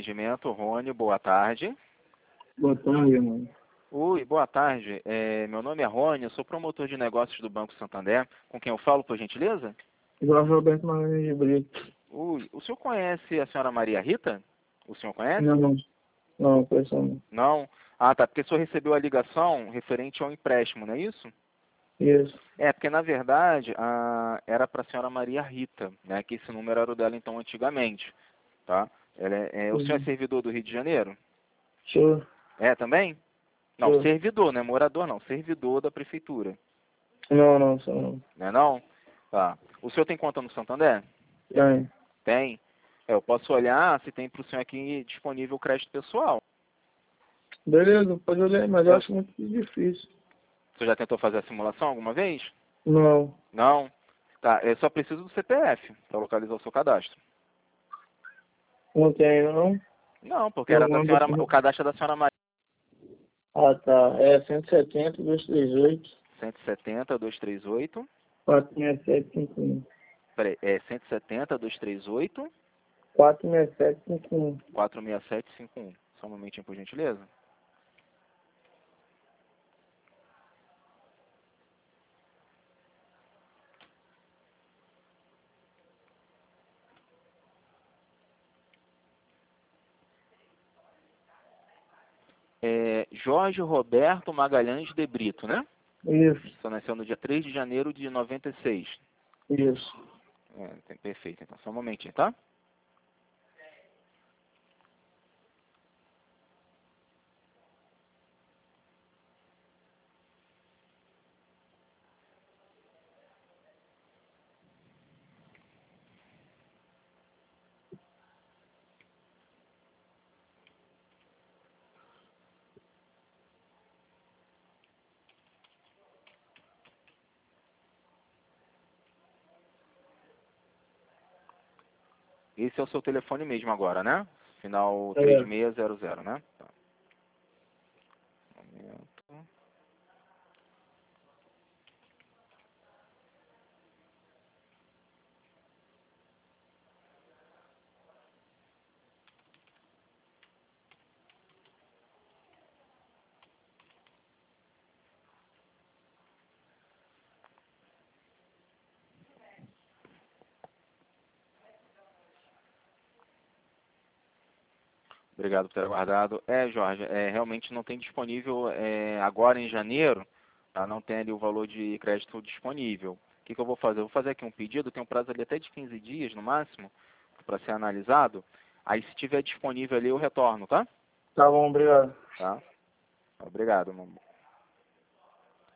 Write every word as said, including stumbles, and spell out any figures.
Atendimento, Rony, boa tarde. Boa tarde, mano. Oi, boa tarde. É, meu nome é Rony, eu sou promotor de negócios do Banco Santander. Com quem eu falo, por gentileza? Jorge Roberto Magalhães de Brito. Oi, o senhor conhece a senhora Maria Rita? O senhor conhece? Não, não. Não, pessoal não. Não? Ah, tá, porque o senhor recebeu a ligação referente ao empréstimo, não é isso? Isso. É, porque na verdade a, era para a senhora Maria Rita, né? Que esse número era o dela então antigamente, tá? Ela é, é, o senhor é Uhum. servidor do Rio de Janeiro? Show. É, também? Não, Show. servidor, não é morador não, servidor da prefeitura, Não, não, só não. não é não? Tá. O senhor tem conta no Santander? Tem. Tem? É, eu posso olhar se tem para o senhor aqui disponível crédito pessoal. Beleza, pode olhar aí, mas eu Eu, acho muito difícil. o senhor já tentou fazer a simulação alguma vez? Não. Não? Tá, eu só preciso do C P F para localizar o seu cadastro. Não tem, não? Não, porque era Eu da mando senhora, assim. o cadastro é da senhora Maria. Ah, tá. É cento e setenta, duzentos e trinta e oito, cento e setenta, duzentos e trinta e oito. quatrocentos e sessenta e sete, cinquenta e um. Peraí, é cento e setenta, duzentos e trinta e oito, quatrocentos e sessenta e sete, cinquenta e um. quatrocentos e sessenta e sete, cinquenta e um. Só um momentinho, por gentileza. É Jorge Roberto Magalhães de Brito, né? Isso. Você nasceu no dia três de janeiro de noventa e seis. Isso. É, tem- perfeito, então só um momentinho, tá? Esse é o seu telefone mesmo agora, né? Final três É. seis zero zero, né? Tá. Um momento. Obrigado por ter aguardado. É, Jorge, é, realmente não tem disponível é, agora em janeiro, tá? Não tem ali o valor de crédito disponível. O que, que eu vou fazer? Eu vou fazer aqui um pedido, tem um prazo ali até de quinze dias no máximo, para ser analisado. Aí se tiver disponível ali eu retorno, tá? Tá bom, obrigado. Tá? Obrigado, meu amor.